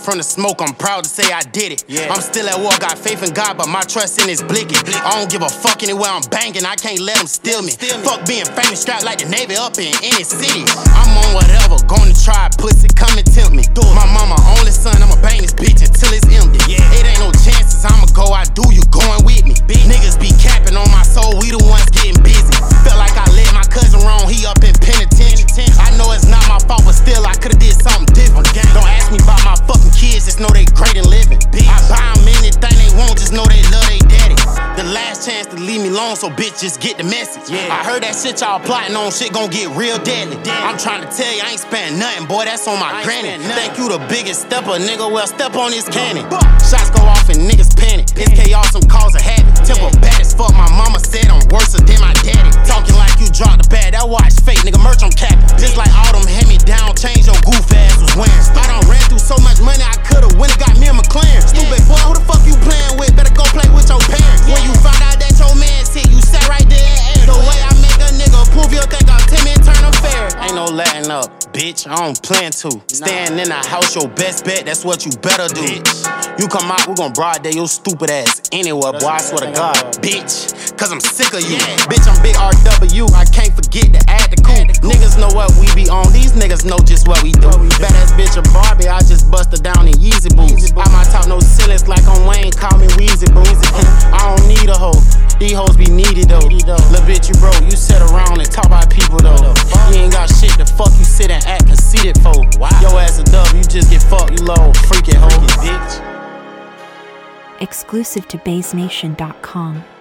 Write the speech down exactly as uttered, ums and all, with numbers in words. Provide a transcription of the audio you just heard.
from the smoke, I'm proud to say I did it. Yeah. I'm still at war, got faith in God, but my trust in is blicking. I don't give a fuck anywhere I'm banging, I can't let them steal me. Steal me. Fuck being famous, strapped like the Navy up in any city. I'm on whatever, gonna try, pussy, come and tempt me. My mama only son, I'ma bang this bitch until it's empty. Yeah. It ain't no chances, I'ma go, I do, you going with me. Bitch. Niggas be capping on my soul, we the ones getting busy. Felt like I led my cousin wrong, he up in penitentiary. I know it's not my fault, but still I could've did something different. Don't ask me about my fucking kids, just know they great and living. I buy them anything they want, just know they love they daddy. The last chance to leave me alone, so bitch, just get the message. Yeah. I heard that shit y'all plotting on, shit gon' get real deadly. I'm trying to tell you, I ain't spend nothing, boy, that's on my granny. Think you the biggest stepper, nigga, well, step on this cannon. Shots go off and niggas panic. It's chaos, some cause a habit. Temper bad as fuck, my mama said I'm worse than my daddy. Talking like you dropped the bag, that watch fake, nigga, merch I'm capping. Just like all them hand-me-down chains your goof ass was wearing. I done ran through so much money, I could've went and got me a McLaren. Stupid boy, who the fuck you playing with? Better go play with your parents. When you found out that your man's hit, you sat right there and aired. The way I make a nigga prove you think I'm Timmy and turn him fair. Ain't no letting up, bitch, I don't plan to. Staying in the house, your best bet, that's what you better do. You come out, we gon' broad day your stupid ass anywhere, boy, I swear to God, bitch. Cause I'm sick of you. Bitch, I'm big R W, I can't forget to add the cool. Niggas know what we be on, these niggas know just what we do. Badass bitch a Barbie, I just bust her down in Yeezy boots. I might talk no ceilings like on Wayne, call me Weezy boots. I don't need a hoe, these hoes be needy though. Lil' bitch, you broke, you sit around and talk about people though. You ain't got shit, the fuck you sit and act conceited for. Yo ass a dub, you just get fucked, you little freaky hoe, bitch. Exclusive to Baze Nation dot com.